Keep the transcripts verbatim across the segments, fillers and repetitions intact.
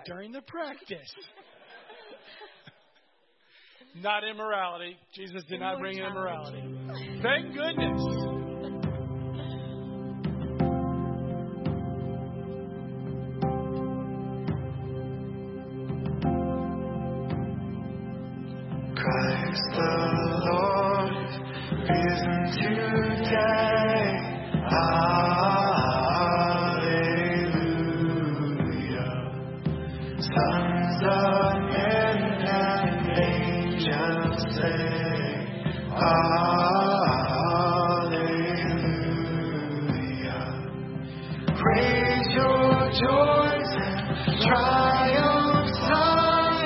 during the practice. Not immorality. Jesus did not bring immorality. Thank goodness. Christ the Lord risen today. Hallelujah. Sons of men and angels sing. Hallelujah. Praise your joys and triumphs high.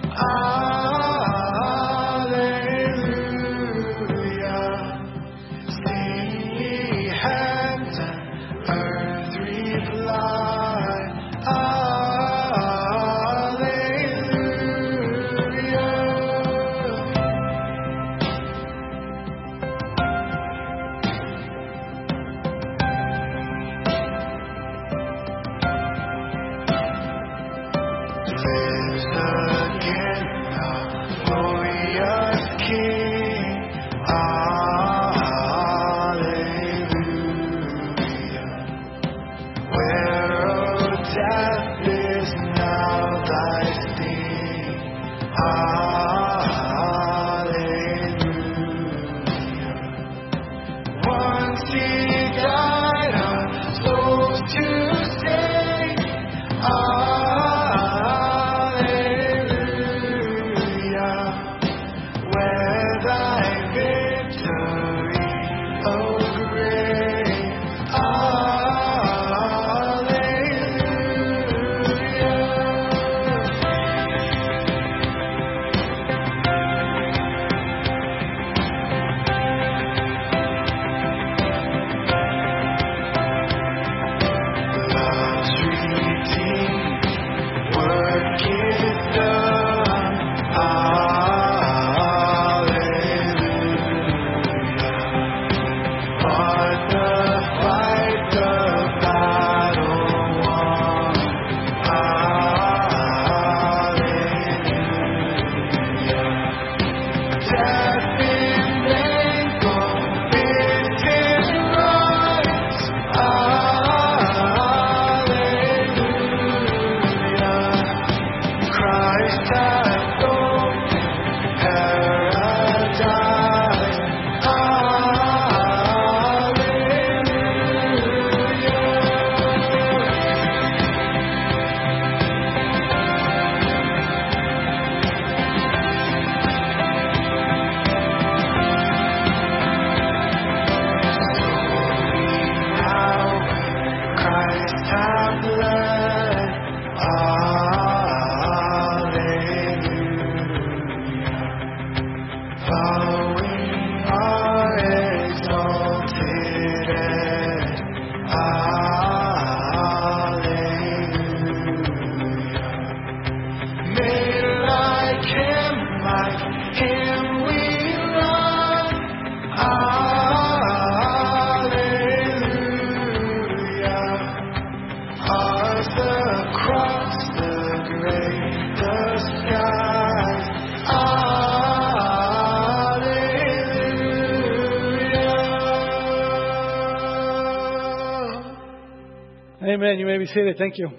Amen. You may be seated. Thank you.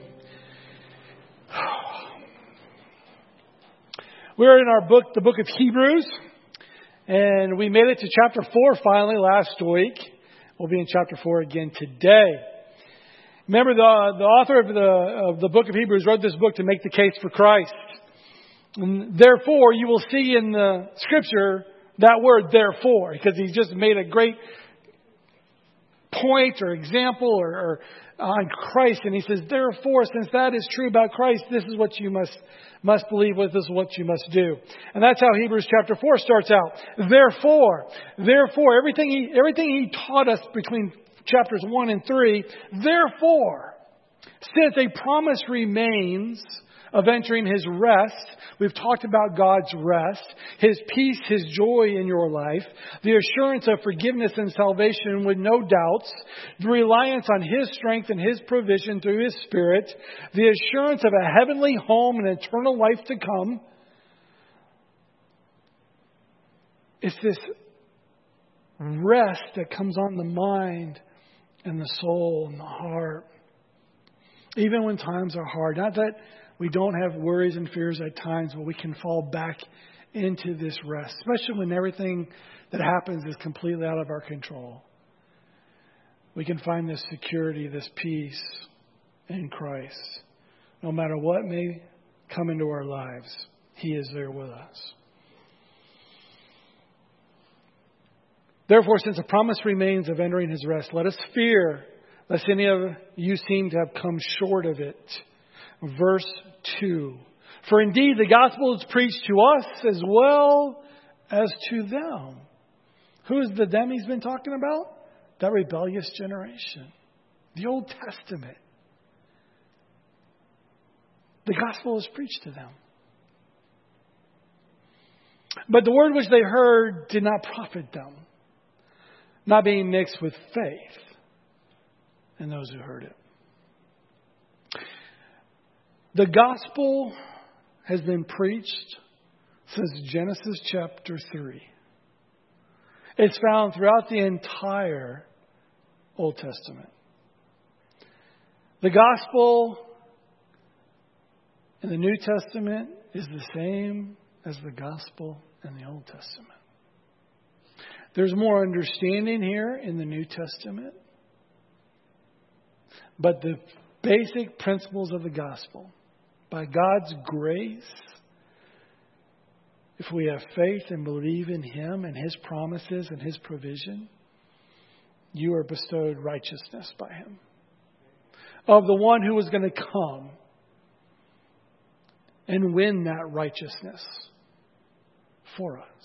We're in our book, the book of Hebrews, and we made it to chapter four finally last week. We'll be in chapter four again today. Remember, the, the author of the, of the book of Hebrews wrote this book to make the case for Christ. And therefore, you will see in the scripture that word, therefore, because he just made a great point or example or, or on Christ. And he says, therefore, since that is true about Christ, this is what you must must believe with, this is what you must do. And that's how Hebrews chapter four starts out. Therefore, therefore, everything he, everything he taught us between chapters one and three, therefore, since a promise remains of entering His rest. We've talked about God's rest, His peace, His joy in your life, the assurance of forgiveness and salvation with no doubts, the reliance on His strength and His provision through His Spirit, the assurance of a heavenly home and eternal life to come. It's this rest that comes on the mind and the soul and the heart. Even when times are hard. Not that we don't have worries and fears at times, but we can fall back into this rest. Especially when everything that happens is completely out of our control. We can find this security, this peace in Christ. No matter what may come into our lives, He is there with us. Therefore, since the promise remains of entering His rest, let us fear lest any of you seem to have come short of it. Verse two. For indeed the gospel is preached to us as well as to them. Who is the them He's been talking about? That rebellious generation. The Old Testament. The gospel is preached to them. But the word which they heard did not profit them, not being mixed with faith in those who heard it. The gospel has been preached since Genesis chapter three. It's found throughout the entire Old Testament. The gospel in the New Testament is the same as the gospel in the Old Testament. There's more understanding here in the New Testament. But the basic principles of the gospel, by God's grace, if we have faith and believe in Him and His promises and His provision, you are bestowed righteousness by Him. Of the one who was going to come and win that righteousness for us.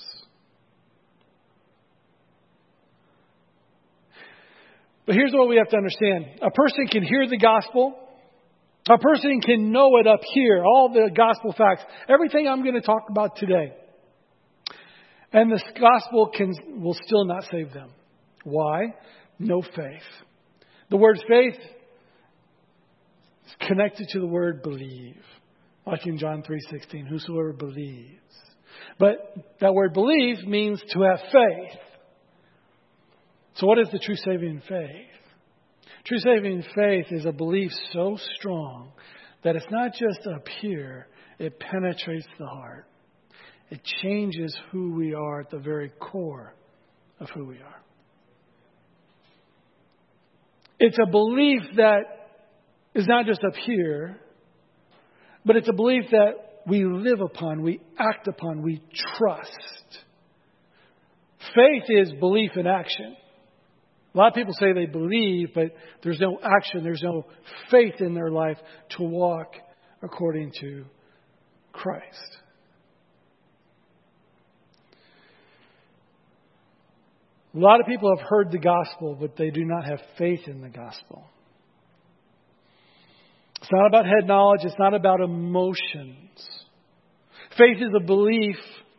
But here's what we have to understand. A person can hear the gospel. A person can know it up here. All the gospel facts. Everything I'm going to talk about today. And this gospel can will still not save them. Why? No faith. The word faith is connected to the word believe. Like in John three sixteen. Whosoever believes. But that word believe means to have faith. So what is the true saving faith? True saving faith is a belief so strong that it's not just up here, it penetrates the heart. It changes who we are at the very core of who we are. It's a belief that is not just up here, but it's a belief that we live upon, we act upon, we trust. Faith is belief in action. A lot of people say they believe, but there's no action, there's no faith in their life to walk according to Christ. A lot of people have heard the gospel, but they do not have faith in the gospel. It's not about head knowledge, it's not about emotions. Faith is a belief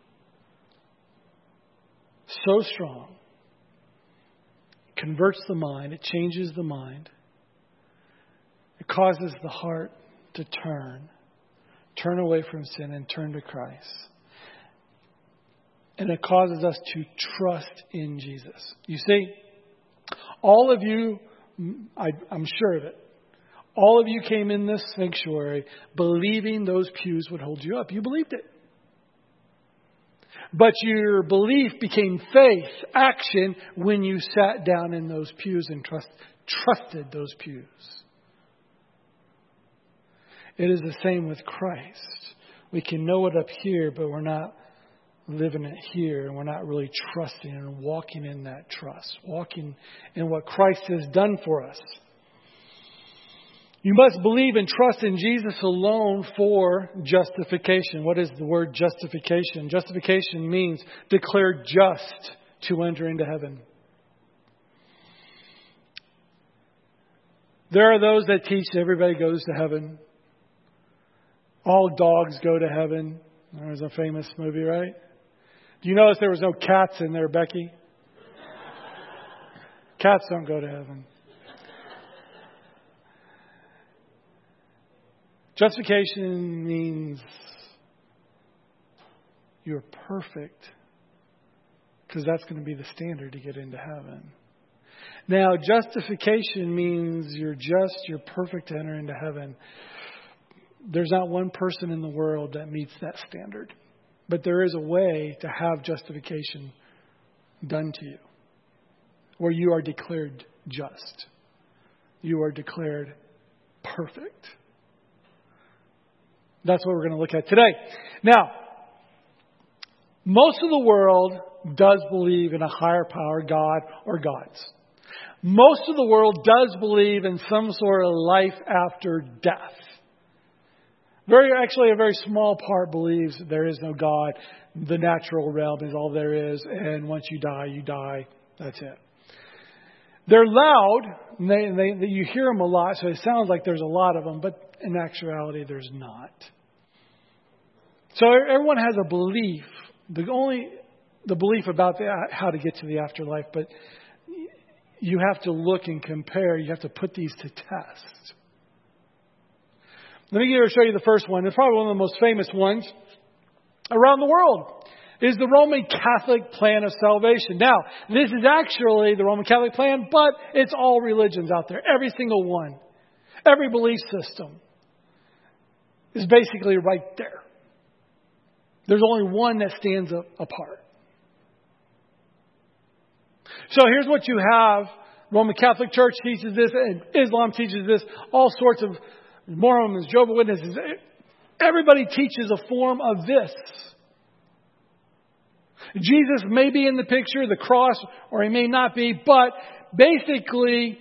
so strong. Converts the mind. It changes the mind. It causes the heart to turn. Turn away from sin and turn to Christ. And it causes us to trust in Jesus. You see, all of you, I, I'm sure of it, all of you came in this sanctuary believing those pews would hold you up. You believed it. But your belief became faith, action, when you sat down in those pews and trust, trusted those pews. It is the same with Christ. We can know it up here, but we're not living it here. And we're not really trusting and walking in that trust. Walking in what Christ has done for us. You must believe and trust in Jesus alone for justification. What is the word justification? Justification means declared just to enter into heaven. There are those that teach that everybody goes to heaven. all dogs go to heaven. There was a famous movie, right? Do you notice there was no cats in there, Becky? Cats don't go to heaven. Justification means you're perfect, because that's going to be the standard to get into heaven. Now, justification means you're just, you're perfect to enter into heaven. There's not one person in the world that meets that standard. But there is a way to have justification done to you, where you are declared just. You are declared perfect. That's what we're going to look at today. Now, most of the world does believe in a higher power, God or gods. Most of the world does believe in some sort of life after death. Very, actually, a very small part believes that there is no God. The natural realm is all there is, and once you die, you die. That's it. They're loud, and they, they, you hear them a lot, so it sounds like there's a lot of them, but in actuality, there's not. So everyone has a belief. The only the belief about the, how to get to the afterlife, but you have to look and compare. You have to put these to test. Let me show you the first one. It's probably one of the most famous ones around the world. Is the Roman Catholic plan of salvation. Now, this is actually the Roman Catholic plan, but it's all religions out there. Every single one. Every belief system is basically right there. There's only one that stands up apart. So here's what you have. Roman Catholic Church teaches this, and Islam teaches this. All sorts of Mormons, Jehovah's Witnesses. Everybody teaches a form of this. Jesus may be in the picture, the cross, or he may not be, but basically,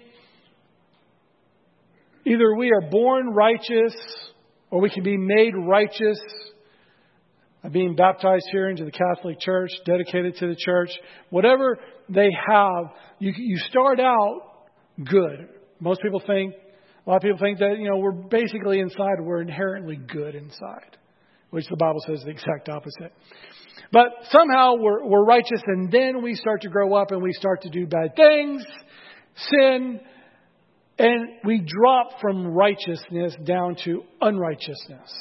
either we are born righteous, or we can be made righteous by being baptized here into the Catholic Church, dedicated to the church. Whatever they have, you, you start out good. Most people think, a lot of people think that, you know, we're basically inside, we're inherently good inside, which the Bible says the exact opposite. But somehow we're, we're righteous, and then we start to grow up and we start to do bad things, sin, and we drop from righteousness down to unrighteousness.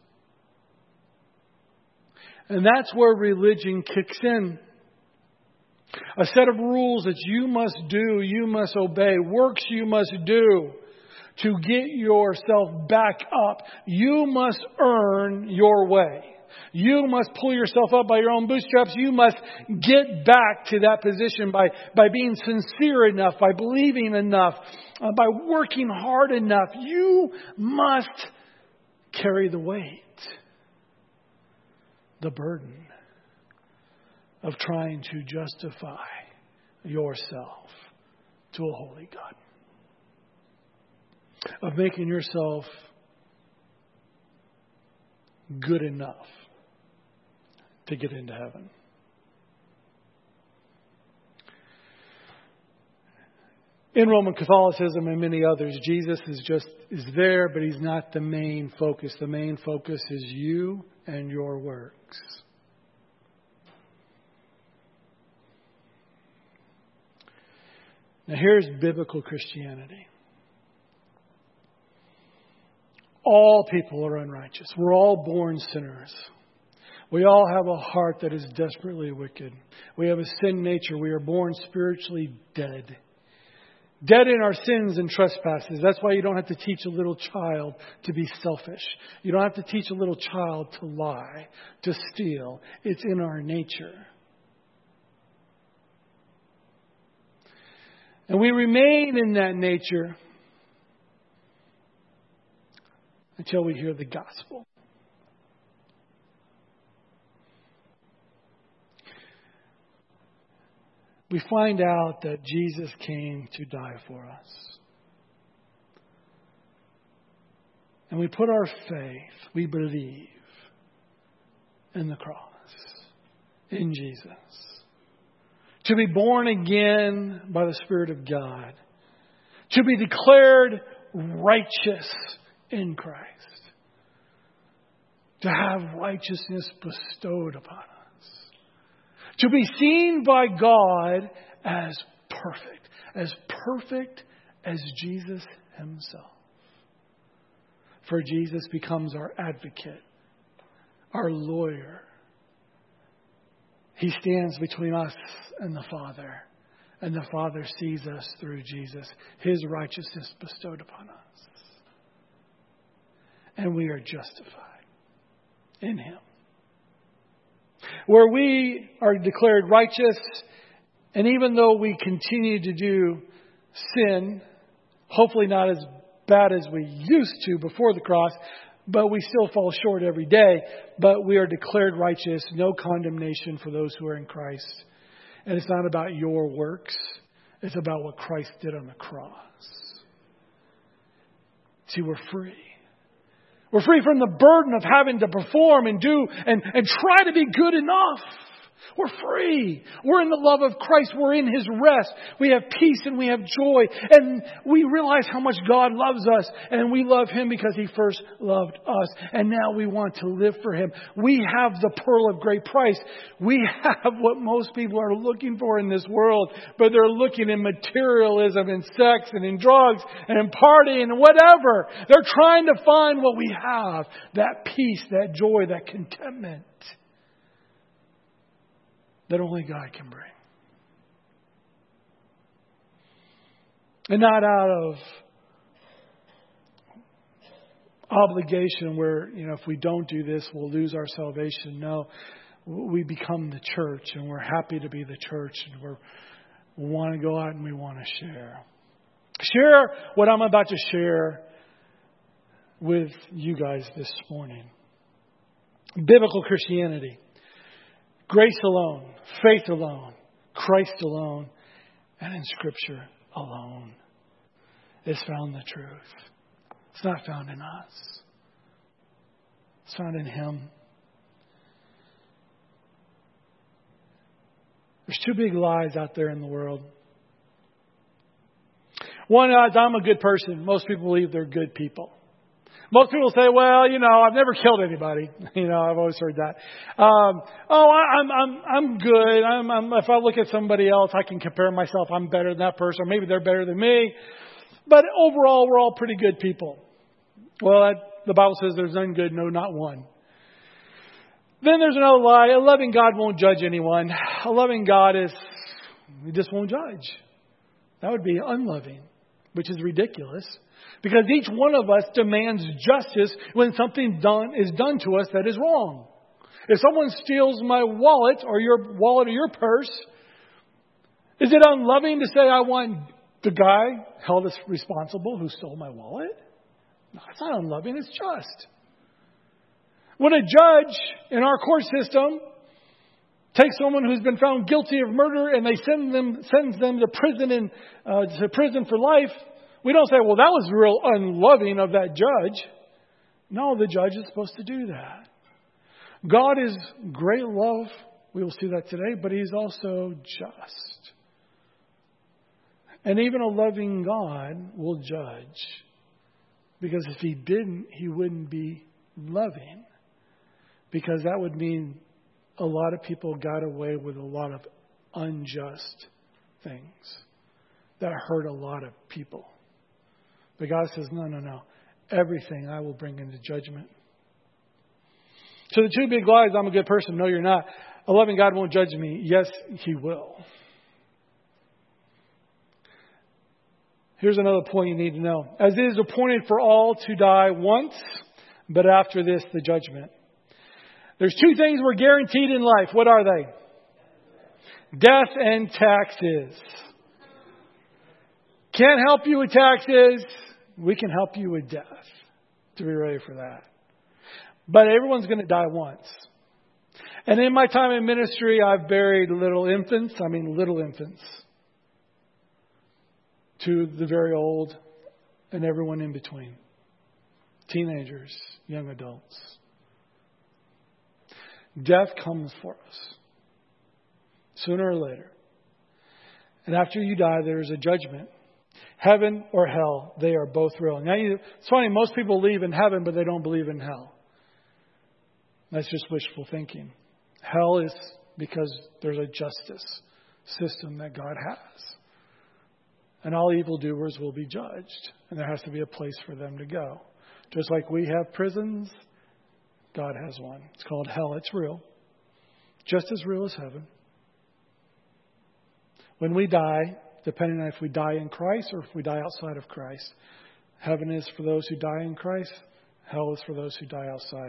And that's where religion kicks in. A set of rules that you must do, you must obey, works you must do to get yourself back up. You must earn your way. You must pull yourself up by your own bootstraps. You must get back to that position by, by being sincere enough, by believing enough, uh, by working hard enough. You must carry the weight, the burden of trying to justify yourself to a holy God. Of making yourself good enough to get into heaven. In Roman Catholicism and many others, Jesus is just is there, but he's not the main focus. The main focus is you and your works. Now here's biblical Christianity. All people are unrighteous. We're all born sinners. We all have a heart that is desperately wicked. We have a sin nature. We are born spiritually dead. Dead in our sins and trespasses. That's why you don't have to teach a little child to be selfish. You don't have to teach a little child to lie, to steal. It's in our nature. And we remain in that nature until we hear the gospel. We find out that Jesus came to die for us. And we put our faith, we believe in the cross, in Jesus. To be born again by the Spirit of God. To be declared righteous in Christ. to have righteousness bestowed upon us. To be seen by God as perfect. As perfect as Jesus himself. For Jesus becomes our advocate, our lawyer. He stands between us and the Father. And the Father sees us through Jesus. His righteousness bestowed upon us. And we are justified in Him. Where we are declared righteous, and even though we continue to do sin, hopefully not as bad as we used to before the cross, but we still fall short every day. But we are declared righteous, no condemnation for those who are in Christ. And it's not about your works. It's about what Christ did on the cross. See, we're free. We're free from the burden of having to perform and do and, and try to be good enough. We're free. We're in the love of Christ. We're in His rest. We have peace and we have joy. And we realize how much God loves us. And we love Him because He first loved us. And now we want to live for Him. We have the pearl of great price. We have what most people are looking for in this world. But they're looking in materialism and sex and in drugs and in partying and whatever. They're trying to find what we have. That peace, that joy, that contentment. That only God can bring. And not out of obligation where, you know, if we don't do this, we'll lose our salvation. No, we become the church and we're happy to be the church and we're, we want to go out and we want to share. Share what I'm about to share with you guys this morning. Biblical Christianity. Grace alone, faith alone, Christ alone, and in Scripture alone is found the truth. It's not found in us. It's found in Him. There's two big lies out there in the world. One is, I'm a good person. Most people believe they're good people. Most people say, well, you know, I've never killed anybody. You know, I've always heard that. Um, oh, I, I'm I'm I'm good. I'm, I'm if I look at somebody else, I can compare myself. I'm better than that person. Or maybe they're better than me. But overall, we're all pretty good people. Well, that, the Bible says there's none good, no, not one. Then there's another lie. A loving God won't judge anyone. A loving God is, He just won't judge. That would be unloving, which is ridiculous. Because each one of us demands justice when something done is done to us that is wrong. If someone steals my wallet or your wallet or your purse, is it unloving to say I want the guy held as responsible who stole my wallet? No, it's not unloving. It's just. When a judge in our court system takes someone who's been found guilty of murder and they send them sends them to prison in, uh, to prison for life. We don't say, well, that was real unloving of that judge. No, the judge is supposed to do that. God is great love. We will see that today, but He's also just. And even a loving God will judge. Because if He didn't, He wouldn't be loving. Because that would mean a lot of people got away with a lot of unjust things that hurt a lot of people. But God says, no, no, no. Everything I will bring into judgment. So the two big lies, I'm a good person. No, you're not. A loving God won't judge me. Yes, He will. Here's another point you need to know. As it is appointed for all to die once, but after this, the judgment. There's two things we're guaranteed in life. What are they? Death and taxes. Can't help you with taxes. We can help you with death. To be ready for that. But everyone's going to die once. And in my time in ministry, I've buried little infants. I mean little infants. To the very old and everyone in between. Teenagers, young adults. Death comes for us. Sooner or later. And after you die, there is a judgment. Heaven or hell, they are both real. Now, you, it's funny, most people believe in heaven, but they don't believe in hell. That's just wishful thinking. Hell is because there's a justice system that God has. And all evildoers will be judged. And there has to be a place for them to go. Just like we have prisons, God has one. It's called hell. It's real. Just as real as heaven. When we die, depending on if we die in Christ or if we die outside of Christ, heaven is for those who die in Christ. Hell is for those who die outside.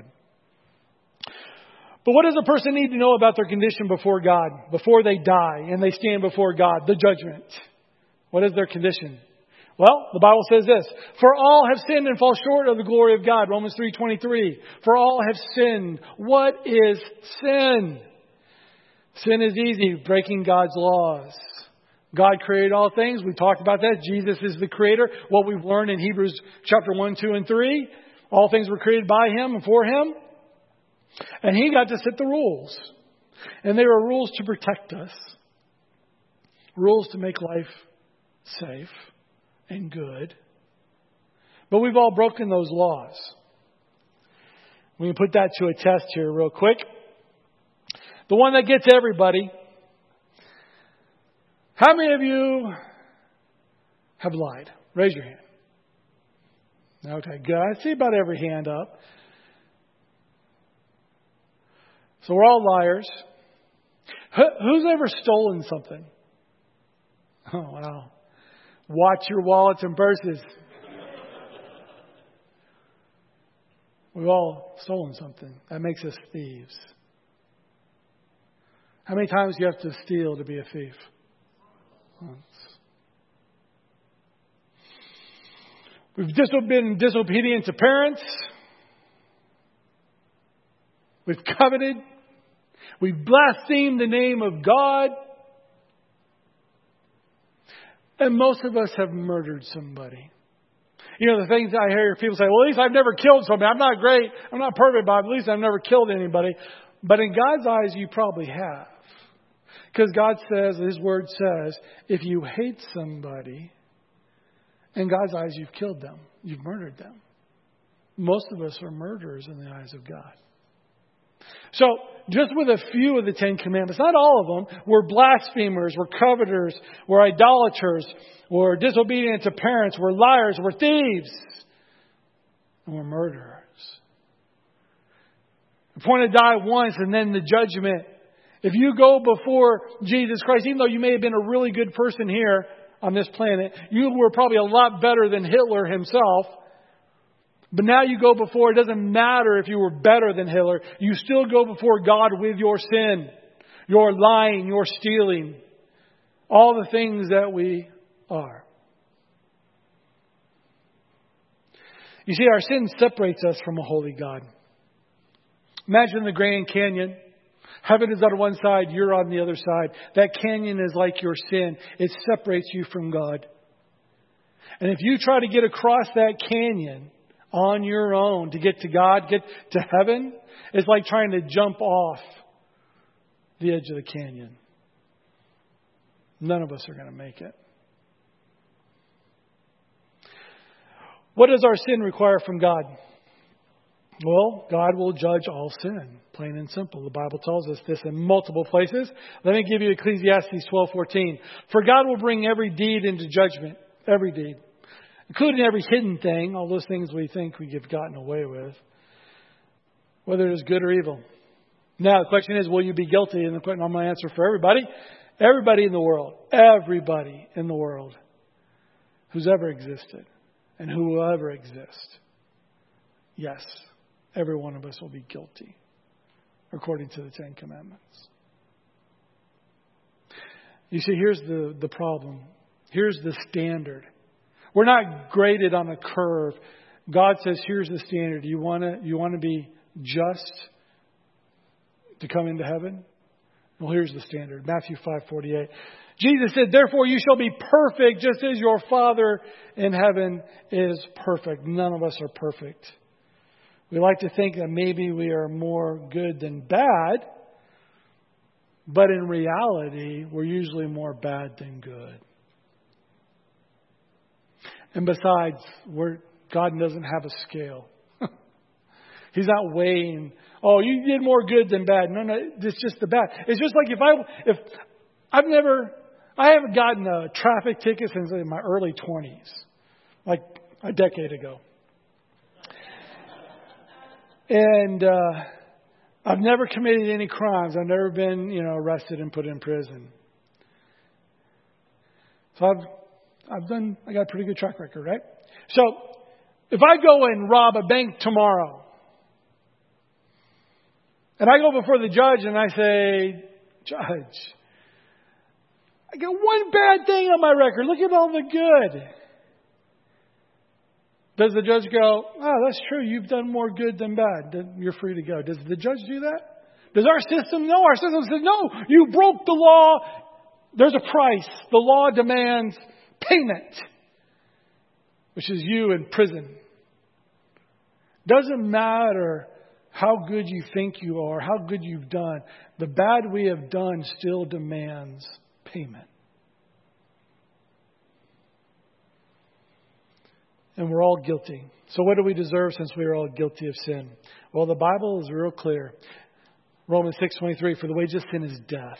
But what does a person need to know about their condition before God, before they die and they stand before God, the judgment? What is their condition? Well, the Bible says this, for all have sinned and fall short of the glory of God. Romans three twenty-three. For all have sinned. What is sin? Sin is easy, breaking God's laws. God created all things. We talked about that. Jesus is the creator. What we've learned in Hebrews chapter one, two, and three. All things were created by Him and for Him. And He got to set the rules. And they were rules to protect us. Rules to make life safe and good. But we've all broken those laws. We can put that to a test here real quick. The one that gets everybody. How many of you have lied? Raise your hand. Okay, good. I see about every hand up. So we're all liars. Who's ever stolen something? Oh, wow. Watch your wallets and purses. We've all stolen something. That makes us thieves. How many times do you have to steal to be a thief? Once. We've been disobedient to parents. We've coveted. We've blasphemed the name of God. And most of us have murdered somebody. You know, the things I hear people say, well, at least I've never killed somebody. I'm not great. I'm not perfect, but at least I've never killed anybody. But in God's eyes, you probably have. Because God says, His Word says, if you hate somebody, in God's eyes, you've killed them. You've murdered them. Most of us are murderers in the eyes of God. So, just with a few of the Ten Commandments, not all of them, we're blasphemers, we're coveters, we're idolaters, we're disobedient to parents, we're liars, we're thieves, and we're murderers. Appointed to die once and then the judgment. If you go before Jesus Christ, even though you may have been a really good person here on this planet, you were probably a lot better than Hitler himself. But now you go before, it doesn't matter if you were better than Hitler. You still go before God with your sin, your lying, your stealing, all the things that we are. You see, our sin separates us from a holy God. Imagine the Grand Canyon. Heaven is on one side, you're on the other side. That canyon is like your sin. It separates you from God. And if you try to get across that canyon on your own to get to God, get to heaven, it's like trying to jump off the edge of the canyon. None of us are going to make it. What does our sin require from God? Well, God will judge all sin, plain and simple. The Bible tells us this in multiple places. Let me give you Ecclesiastes twelve fourteen. For God will bring every deed into judgment, every deed, including every hidden thing, all those things we think we have gotten away with, whether it is good or evil. Now, the question is, will you be guilty? And I'm going to answer for everybody. Everybody in the world, everybody in the world who's ever existed and who will ever exist. Yes, every one of us will be guilty, according to the Ten Commandments. You see, here's the, the problem. Here's the standard. We're not graded on a curve. God says, here's the standard. You want to you want to be just to come into heaven? Well, here's the standard. Matthew five forty-eight. Jesus said, therefore you shall be perfect just as your Father in heaven is perfect. None of us are perfect. We like to think that maybe we are more good than bad. But in reality, we're usually more bad than good. And besides, we're, God doesn't have a scale. He's not weighing, oh, you did more good than bad. No, no, it's just the bad. It's just like if I, if I've never, I haven't gotten a traffic ticket since in my early twenties, like a decade ago. And uh, I've never committed any crimes. I've never been, you know, arrested and put in prison. So I've, I've done, I got a pretty good track record, right? So if I go and rob a bank tomorrow, and I go before the judge and I say, Judge, I got one bad thing on my record. Look at all the good. Does the judge go, oh, that's true. You've done more good than bad. Then you're free to go. Does the judge do that? Does our system? No, our system says, no, you broke the law. There's a price. The law demands payment, which is you in prison. Doesn't matter how good you think you are, how good you've done. The bad we have done still demands payment. And we're all guilty. So what do we deserve since we are all guilty of sin? Well, the Bible is real clear. Romans six twenty-three, for the wages of sin is death.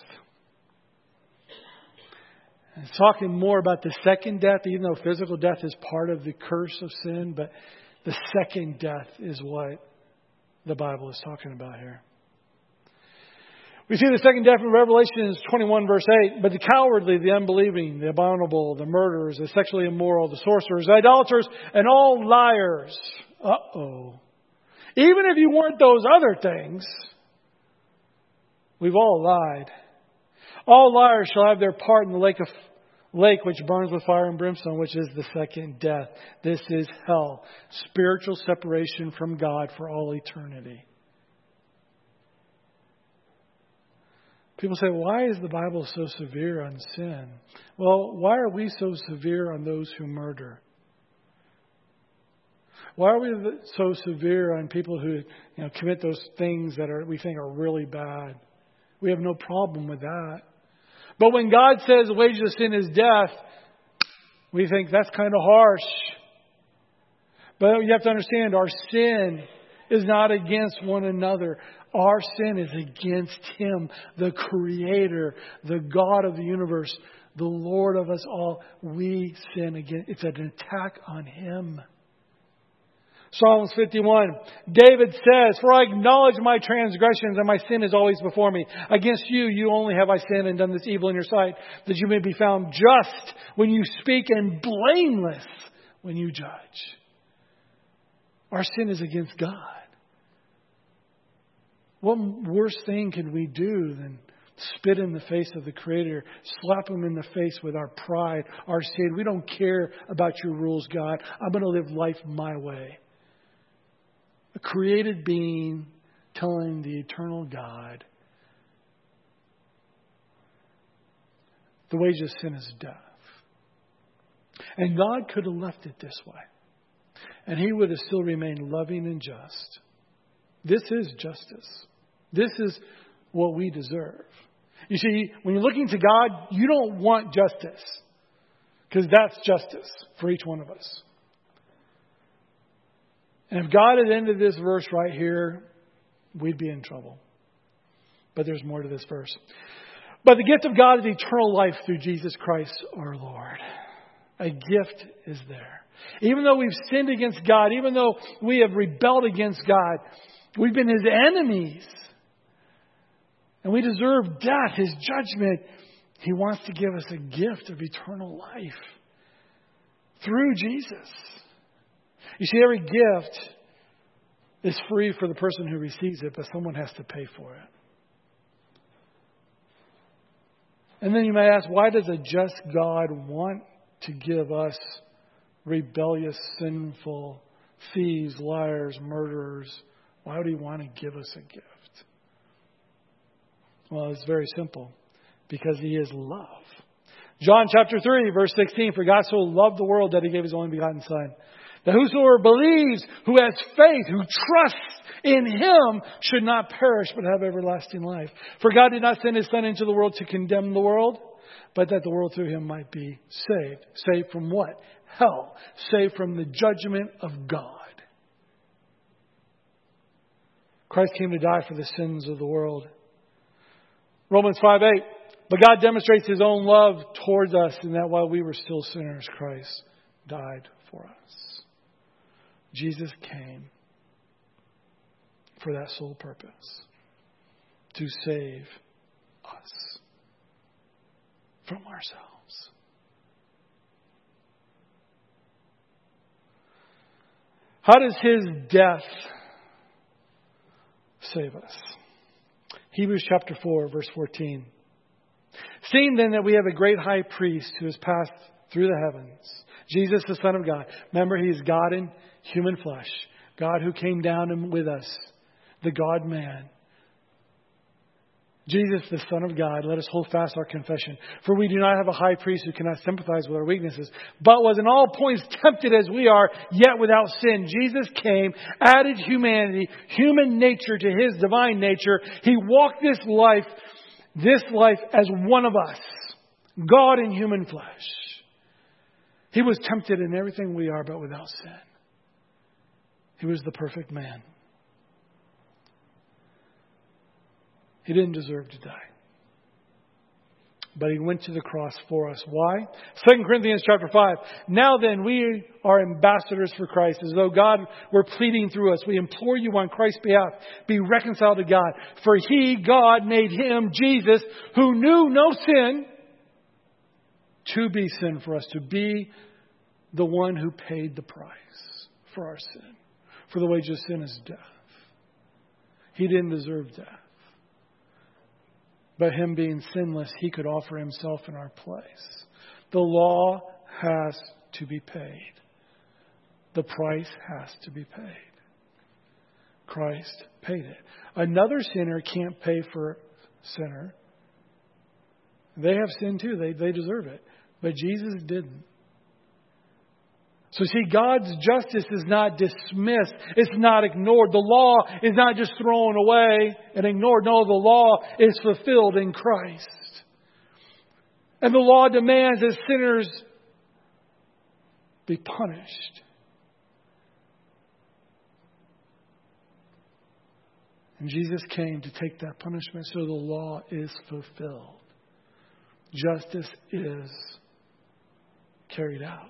And it's talking more about the second death, even though physical death is part of the curse of sin. But the second death is what the Bible is talking about here. We see the second death in Revelation twenty-one, verse eight. But the cowardly, the unbelieving, the abominable, the murderers, the sexually immoral, the sorcerers, the idolaters, and all liars. Uh-oh. Even if you weren't those other things, we've all lied. All liars shall have their part in the lake of lake which burns with fire and brimstone, which is the second death. This is hell. Spiritual separation from God for all eternity. People say, why is the Bible so severe on sin? Well, why are we so severe on those who murder? Why are we so severe on people who, you know, commit those things that are we think are really bad? We have no problem with that. But when God says the wages of sin is death, we think that's kind of harsh. But you have to understand, our sin is not against one another. Our sin is against Him, the Creator, the God of the universe, the Lord of us all. We sin against. It's an attack on Him. Psalms fifty-one, David says, for I acknowledge my transgressions and my sin is always before me. Against you, you only have I sinned and done this evil in your sight, that you may be found just when you speak and blameless when you judge. Our sin is against God. What worse thing can we do than spit in the face of the Creator, slap Him in the face with our pride, our sin? We don't care about your rules, God. I'm going to live life my way. A created being telling the eternal God, the wages of sin is death. And God could have left it this way. And He would have still remained loving and just. This is justice. This is what we deserve. You see, when you're looking to God, you don't want justice. Because that's justice for each one of us. And if God had ended this verse right here, we'd be in trouble. But there's more to this verse. But the gift of God is eternal life through Jesus Christ our Lord. A gift is there. Even though we've sinned against God, even though we have rebelled against God, we've been His enemies. And we deserve death, His judgment. He wants to give us a gift of eternal life through Jesus. You see, every gift is free for the person who receives it, but someone has to pay for it. And then you may ask, why does a just God want to give us rebellious, sinful, thieves, liars, murderers? Why would He want to give us a gift? Well, it's very simple. Because He is love. John chapter three, verse sixteen, for God so loved the world that He gave His only begotten Son, that whosoever believes, who has faith, who trusts in Him, should not perish but have everlasting life. For God did not send His Son into the world to condemn the world, but that the world through Him might be saved. Saved from what? Hell. Saved from the judgment of God. Christ came to die for the sins of the world. Romans five eight. But God demonstrates His own love towards us in that while we were still sinners, Christ died for us. Jesus came for that sole purpose, to save us from ourselves. How does His death save us? Hebrews chapter four, verse fourteen. Seeing then that we have a great high priest who has passed through the heavens, Jesus the Son of God. Remember, He is God in human flesh. God who came down and with us, the God-man. Jesus, the Son of God, let us hold fast our confession. For we do not have a high priest who cannot sympathize with our weaknesses, but was in all points tempted as we are, yet without sin. Jesus came, added humanity, human nature to His divine nature. He walked this life, this life as one of us, God in human flesh. He was tempted in everything we are, but without sin. He was the perfect man. He didn't deserve to die. But He went to the cross for us. Why? Second Corinthians chapter five. Now then, we are ambassadors for Christ, as though God were pleading through us. We implore you on Christ's behalf, be reconciled to God. For He, God, made Him, Jesus, who knew no sin, to be sin for us, to be the one who paid the price for our sin. For the wages of sin is death. He didn't deserve death. But Him being sinless, He could offer Himself in our place. The law has to be paid. The price has to be paid. Christ paid it. Another sinner can't pay for a sinner. They have sin too. They, they deserve it. But Jesus didn't. So see, God's justice is not dismissed. It's not ignored. The law is not just thrown away and ignored. No, the law is fulfilled in Christ. And the law demands that sinners be punished. And Jesus came to take that punishment, so the law is fulfilled. Justice is carried out.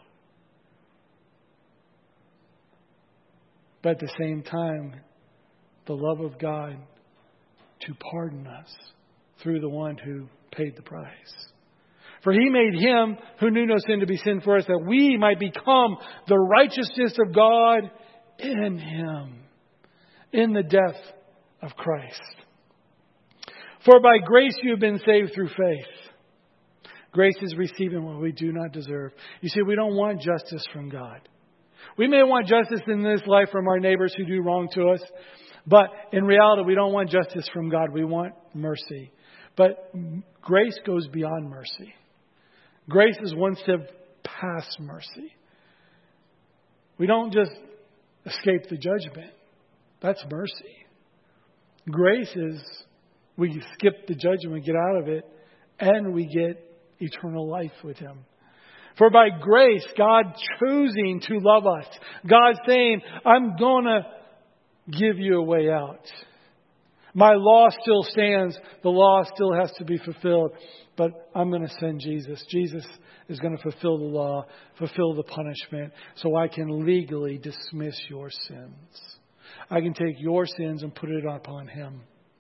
But at the same time, the love of God to pardon us through the one who paid the price. For He made Him who knew no sin to be sin for us, that we might become the righteousness of God in Him, in the death of Christ. For by grace you have been saved through faith. Grace is receiving what we do not deserve. You see, we don't want justice from God. We may want justice in this life from our neighbors who do wrong to us, but in reality, we don't want justice from God. We want mercy. But grace goes beyond mercy. Grace is one step past mercy. We don't just escape the judgment. That's mercy. Grace is we skip the judgment, we get out of it, and we get eternal life with Him. For by grace, God choosing to love us. God saying, I'm going to give you a way out. My law still stands. The law still has to be fulfilled. But I'm going to send Jesus. Jesus is going to fulfill the law, fulfill the punishment, so I can legally dismiss your sins. I can take your sins and put it upon Him.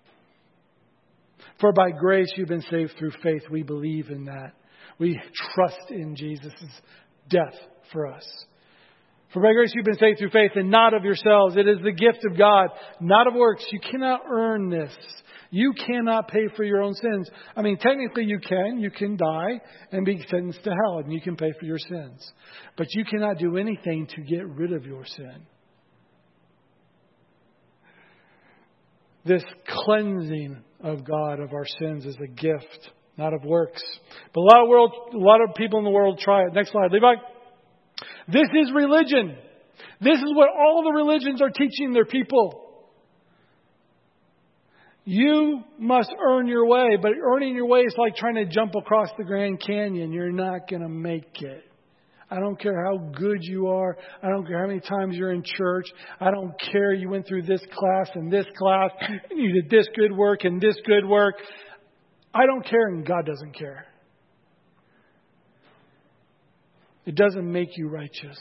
For by grace you've been saved through faith. We believe in that. We trust in Jesus' death for us. For by grace you've been saved through faith, and not of yourselves. It is the gift of God, not of works. You cannot earn this. You cannot pay for your own sins. I mean, technically you can. You can die and be sentenced to hell, and you can pay for your sins. But you cannot do anything to get rid of your sin. This cleansing of God of our sins is a gift, not of works. But a lot of world, a lot of people in the world try it. Next slide, Levi. This is religion. This is what all the religions are teaching their people. You must earn your way, but earning your way is like trying to jump across the Grand Canyon. You're not going to make it. I don't care how good you are. I don't care how many times you're in church. I don't care you went through this class and this class and you did this good work and this good work. I don't care, and God doesn't care. It doesn't make you righteous.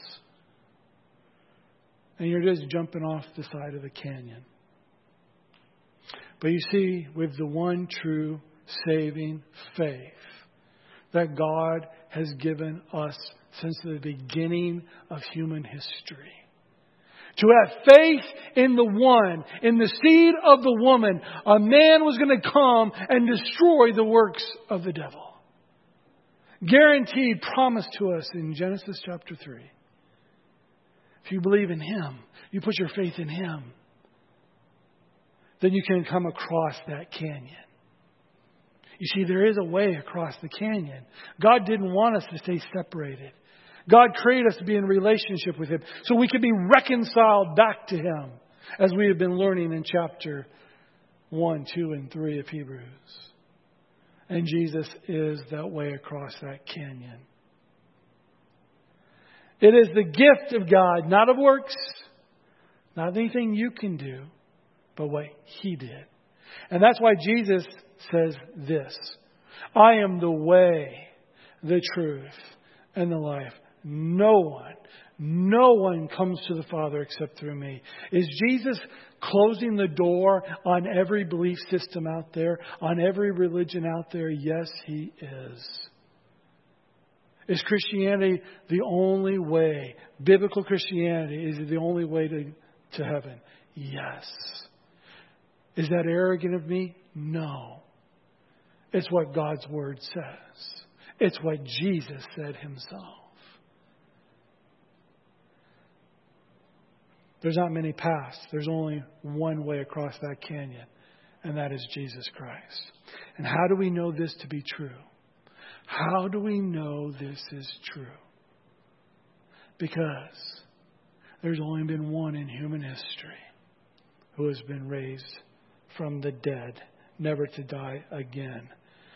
And you're just jumping off the side of the canyon. But you see, with the one true saving faith that God has given us since the beginning of human history. To have faith in the one, in the seed of the woman, a man was going to come and destroy the works of the devil. Guaranteed, promised to us in Genesis chapter three. If you believe in Him, you put your faith in Him, then you can come across that canyon. You see, there is a way across the canyon. God didn't want us to stay separated. God created us to be in relationship with Him so we could be reconciled back to Him, as we have been learning in chapter one, two, and three of Hebrews. And Jesus is that way across that canyon. It is the gift of God, not of works, not anything you can do, but what He did. And that's why Jesus says this: I am the way, the truth, and the life. No one, no one comes to the Father except through me. Is Jesus closing the door on every belief system out there, on every religion out there? Yes, He is. Is Christianity the only way? Biblical Christianity is the only way to, to heaven? Yes. Is that arrogant of me? No. It's what God's Word says. It's what Jesus said Himself. There's not many paths. There's only one way across that canyon, and that is Jesus Christ. And how do we know this to be true? How do we know this is true? Because there's only been one in human history who has been raised from the dead, never to die again.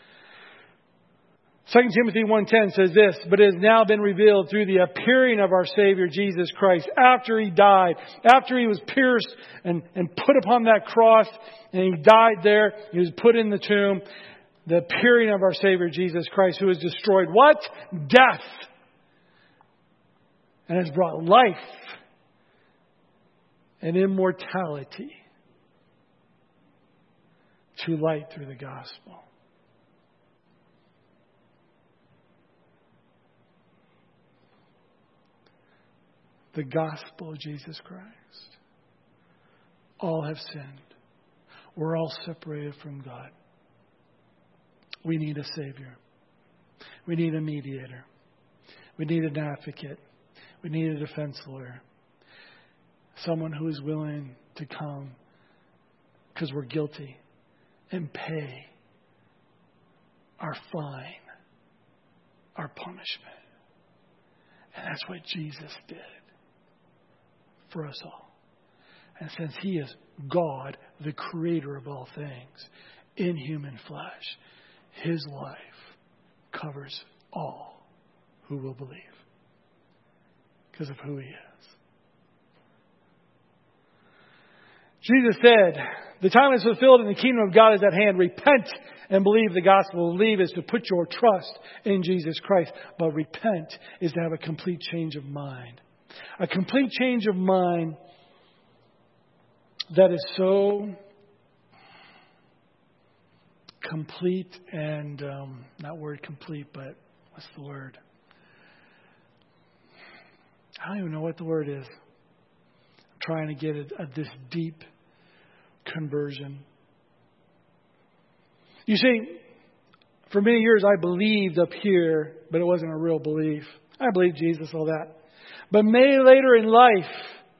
Second Timothy one ten says this: but it has now been revealed through the appearing of our Savior Jesus Christ, after He died, after He was pierced and, and put upon that cross, and He died there, He was put in the tomb. The appearing of our Savior Jesus Christ, who has destroyed what? Death. And has brought life and immortality to light through the gospel. The gospel of Jesus Christ. All have sinned. We're all separated from God. We need a Savior. We need a mediator. We need an advocate. We need a defense lawyer. Someone who is willing to come because we're guilty and pay our fine, our punishment. And that's what Jesus did for us all. And since He is God, the creator of all things, in human flesh, His life covers all who will believe because of who He is. Jesus said, the time is fulfilled and the kingdom of God is at hand. Repent and believe the gospel. Believe is to put your trust in Jesus Christ. But repent is to have a complete change of mind. A complete change of mind that is so complete and, um, not word complete, but what's the word? I don't even know what the word is. I'm trying to get it at this deep conversion. You see, for many years I believed up here, but it wasn't a real belief. I believed Jesus, all that. But maybe later in life,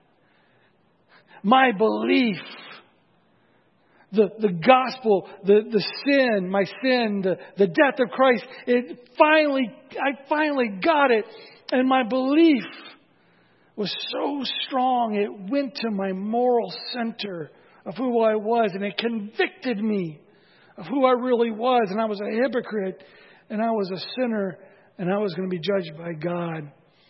my belief, the, the gospel, the, the sin, my sin, the, the death of Christ, it finally, I finally got it. And my belief was so strong, it went to my moral center of who I was, and it convicted me of who I really was. And I was a hypocrite, and I was a sinner, and I was going to be judged by God.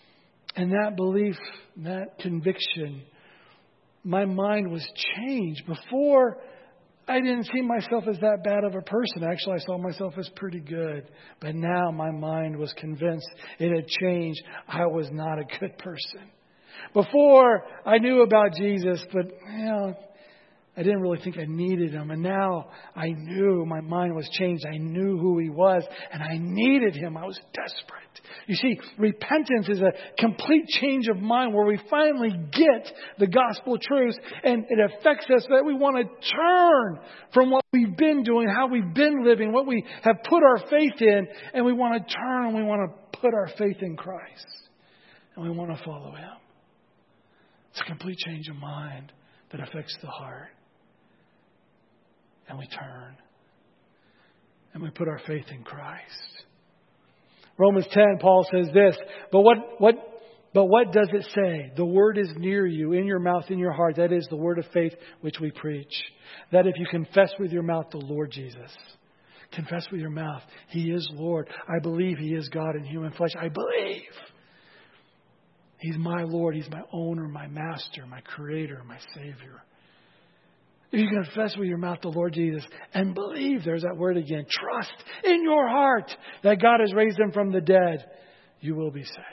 And that belief, that conviction, my mind was changed. Before, I didn't see myself as that bad of a person. Actually, I saw myself as pretty good. But now my mind was convinced it had changed. I was not a good person. Before, I knew about Jesus, but, you know, I didn't really think I needed Him. And now I knew, my mind was changed. I knew who He was, and I needed Him. I was desperate. You see, repentance is a complete change of mind where we finally get the gospel truth, and it affects us that we want to turn from what we've been doing, how we've been living, what we have put our faith in, and we want to turn and we want to put our faith in Christ. And we want to follow Him. It's a complete change of mind that affects the heart. And we turn. And we put our faith in Christ. Romans ten, Paul says this, but what, what, but what does it say? The word is near you, in your mouth, in your heart. That is the word of faith which we preach. That if you confess with your mouth the Lord Jesus, confess with your mouth, He is Lord. I believe He is God in human flesh. I believe He's my Lord. He's my owner, my master, my creator, my Savior. If you confess with your mouth the Lord Jesus and believe, there's that word again, trust in your heart that God has raised Him from the dead, you will be saved.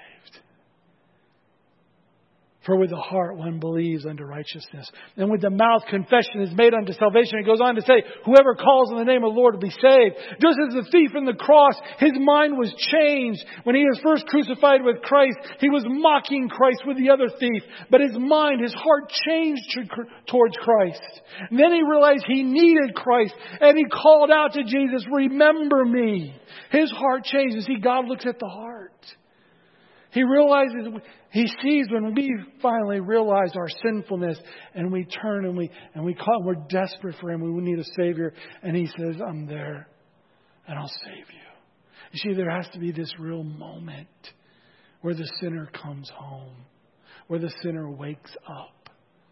For with the heart one believes unto righteousness, and with the mouth confession is made unto salvation. It goes on to say, whoever calls on the name of the Lord will be saved. Just as the thief in the cross, his mind was changed. When he was first crucified with Christ, he was mocking Christ with the other thief. But his mind, his heart changed towards Christ. And then he realized he needed Christ, and he called out to Jesus, remember me. His heart changed. You see, God looks at the heart. He realizes, He sees when we finally realize our sinfulness and we turn and we and we call, we're desperate for Him. We need a Savior. And He says, I'm there and I'll save you. You see, there has to be this real moment where the sinner comes home, where the sinner wakes up.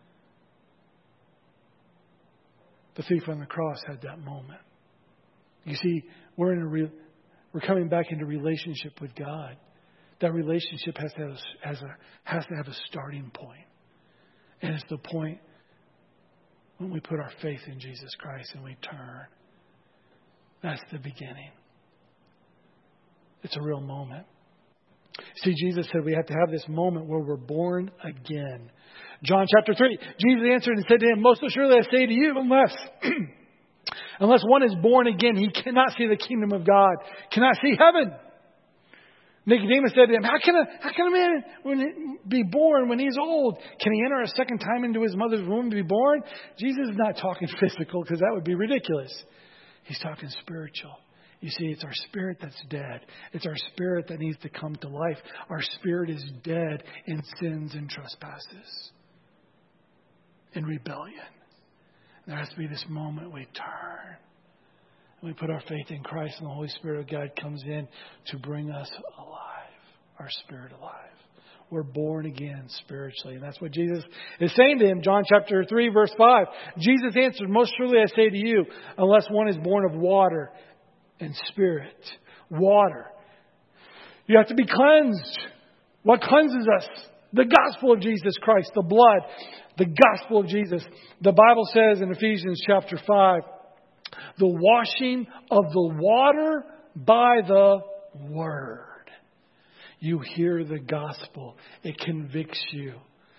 The thief on the cross had that moment. You see, we're in a real, we're coming back into relationship with God. That relationship has to have a, has a, has to have a starting point. And it's the point when we put our faith in Jesus Christ and we turn. That's the beginning. It's a real moment. See, Jesus said we have to have this moment where we're born again. John chapter three, Jesus answered and said to him, most assuredly I say to you, unless, unless one is born again, he cannot see the kingdom of God, cannot see heaven. Nicodemus said to him, how can a, how can a man when he, be born when he's old? Can he enter a second time into his mother's womb to be born? Jesus is not talking physical because that would be ridiculous. He's talking spiritual. You see, it's our spirit that's dead. It's our spirit that needs to come to life. Our spirit is dead in sins and trespasses, in rebellion. There has to be this moment we turn. We put our faith in Christ, and the Holy Spirit of God comes in to bring us alive, our spirit alive. We're born again spiritually. And that's what Jesus is saying to him. John chapter three, verse five. Jesus answered, most surely I say to you, unless one is born of water and spirit. Water. You have to be cleansed. What cleanses us? The gospel of Jesus Christ, the blood, the gospel of Jesus. The Bible says in Ephesians chapter five, the washing of the water by the word. You hear the gospel. It convicts you.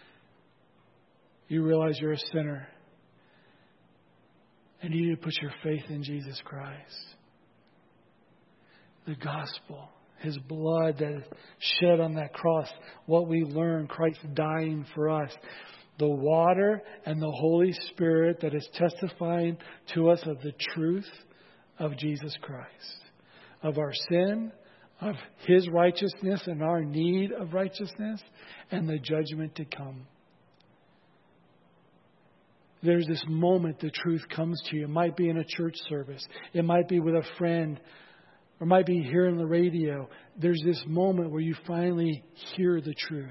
You realize you're a sinner. And you need to put your faith in Jesus Christ. The gospel. His blood that is shed on that cross. What we learn, Christ dying for us. The water and the Holy Spirit that is testifying to us of the truth of Jesus Christ. Of our sin, of His righteousness and our need of righteousness, and the judgment to come. There's this moment the truth comes to you. It might be in a church service. It might be with a friend. Or it might be here on the radio. There's this moment where you finally hear the truth.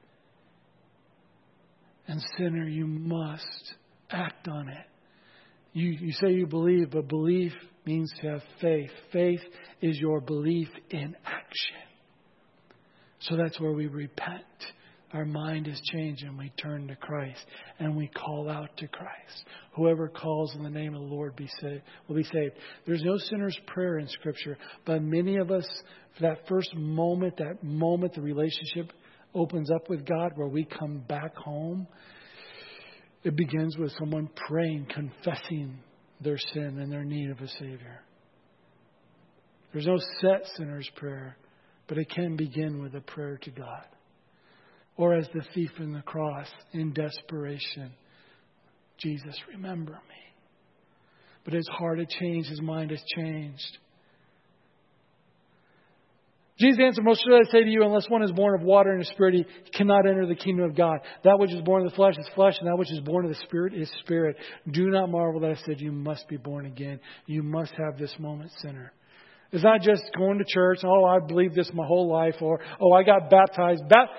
And sinner, you must act on it. You, you say you believe, but belief means to have faith. Faith is your belief in action. So that's where we repent. Our mind is changed and we turn to Christ and we call out to Christ. Whoever calls in the name of the Lord be saved, will be saved. There's no sinner's prayer in Scripture, but many of us, for that first moment, that moment the relationship opens up with God where we come back home, it begins with someone praying, confessing their sin and their need of a Savior. There's no set sinner's prayer, but it can begin with a prayer to God. Or as the thief on the cross, in desperation, Jesus, remember me. But his heart had changed, his mind has changed. Jesus answered, most should I say to you, unless one is born of water and the Spirit, he cannot enter the kingdom of God. That which is born of the flesh is flesh, and that which is born of the Spirit is spirit. Do not marvel that I said you must be born again. You must have this moment, sinner. It's not just going to church, oh, I believed this my whole life, or, oh, I got baptized. Ba-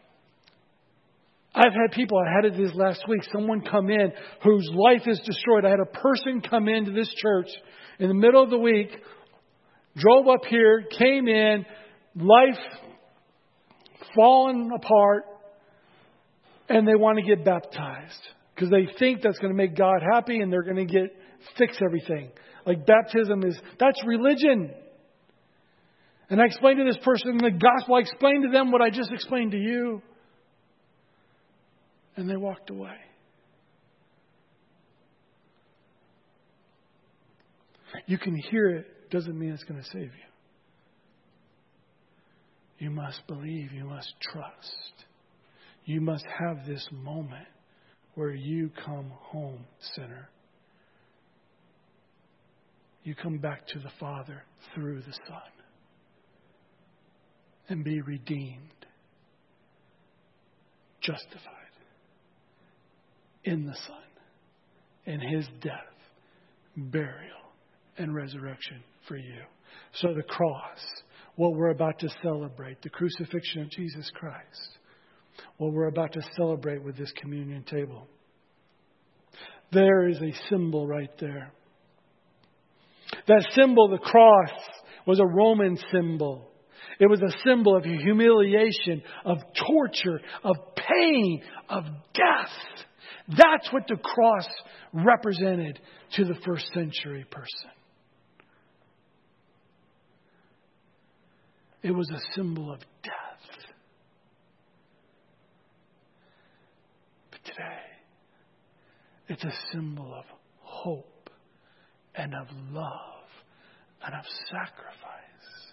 I've had people, I had it this last week, someone come in whose life is destroyed. I had a person come into this church in the middle of the week, drove up here, came in, life fallen apart, and they want to get baptized because they think that's going to make God happy and they're going to get fix everything. Like baptism is, that's religion. And I explained to this person the gospel. I explained to them what I just explained to you. And they walked away. You can hear it, doesn't mean it's going to save you. You must believe, you must trust. You must have this moment where you come home, sinner. You come back to the Father through the Son and be redeemed, justified in the Son, in His death, burial, and resurrection for you. So the cross, what we're about to celebrate, the crucifixion of Jesus Christ, what we're about to celebrate with this communion table, there is a symbol right there. That symbol, the cross, was a Roman symbol. It was a symbol of humiliation, of torture, of pain, of death. That's what the cross represented to the first century person. It was a symbol of death. But today, it's a symbol of hope and of love and of sacrifice.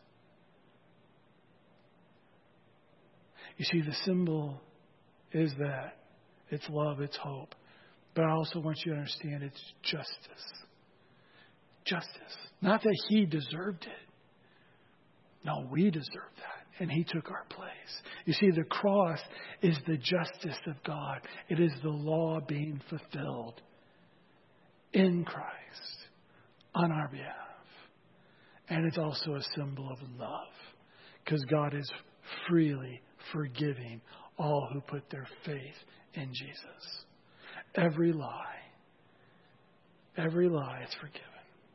You see, the symbol is that. It's love, it's hope. But I also want you to understand it's justice. Justice. Not that He deserved it. No, we deserve that. And He took our place. You see, the cross is the justice of God. It is the law being fulfilled in Christ on our behalf. And it's also a symbol of love. Because God is freely forgiving all who put their faith in Jesus. Every lie, every lie is forgiven.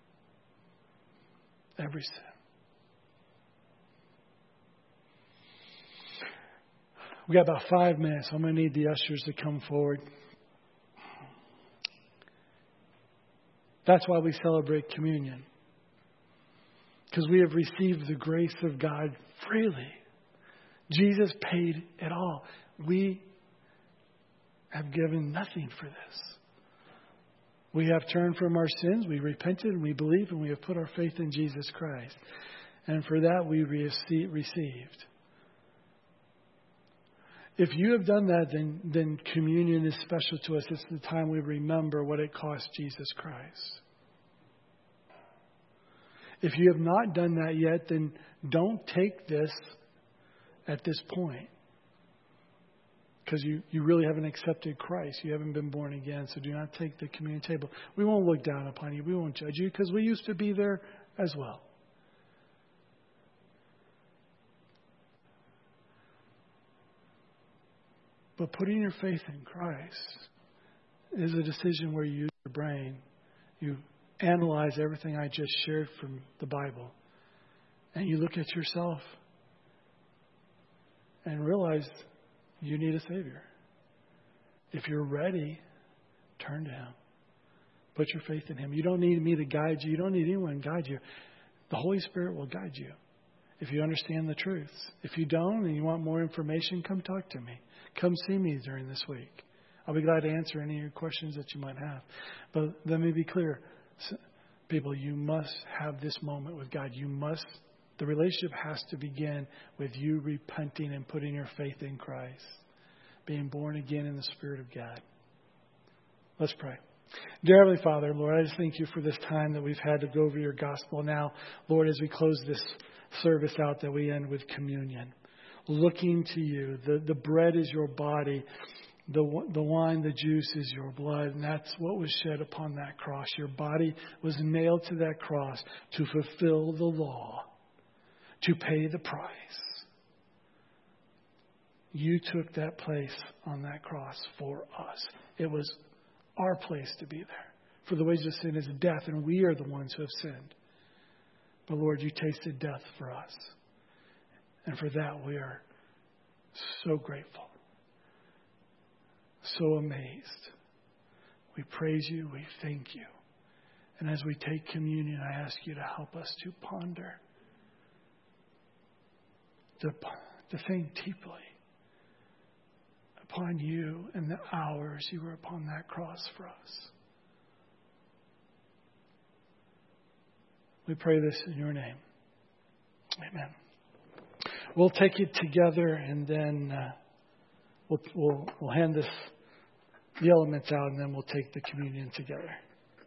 Every sin. We got about five minutes. I'm going to need the ushers to come forward. That's why we celebrate communion. Because we have received the grace of God freely. Jesus paid it all. We have given nothing for this. We have turned from our sins, we repented, and we believe, and we have put our faith in Jesus Christ. And for that we received. If you have done that, then, then communion is special to us. It's the time we remember what it cost Jesus Christ. If you have not done that yet, then don't take this at this point. Because you, you really haven't accepted Christ. You haven't been born again. So do not take the communion table. We won't look down upon you. We won't judge you because we used to be there as well. But putting your faith in Christ is a decision where you use your brain. You analyze everything I just shared from the Bible. And you look at yourself. and realize you need a Savior. If you're ready, turn to Him. Put your faith in Him. You don't need me to guide you. You don't need anyone to guide you. The Holy Spirit will guide you if you understand the truths. If you don't and you want more information, come talk to me. Come see me during this week. I'll be glad to answer any of your questions that you might have. But let me be clear. People, you must have this moment with God. You must, the relationship has to begin with you repenting and putting your faith in Christ. Being born again in the Spirit of God. Let's pray. Dear Heavenly Father, Lord, I just thank you for this time that we've had to go over your gospel. Now, Lord, as we close this service out, that we end with communion. Looking to you. The, the bread is your body. The, the wine, the juice is your blood. And that's what was shed upon that cross. Your body was nailed to that cross to fulfill the law. To pay the price. You took that place on that cross for us. It was our place to be there. For the wages of sin is death, and we are the ones who have sinned. But Lord, you tasted death for us. And for that we are so grateful. So amazed. We praise you. We thank you. And as we take communion, I ask you to help us to ponder. To, to think deeply upon you and the hours you were upon that cross for us. We pray this in your name. Amen. We'll take it together and then uh, we'll, we'll, we'll hand this, the elements out, and then we'll take the communion together.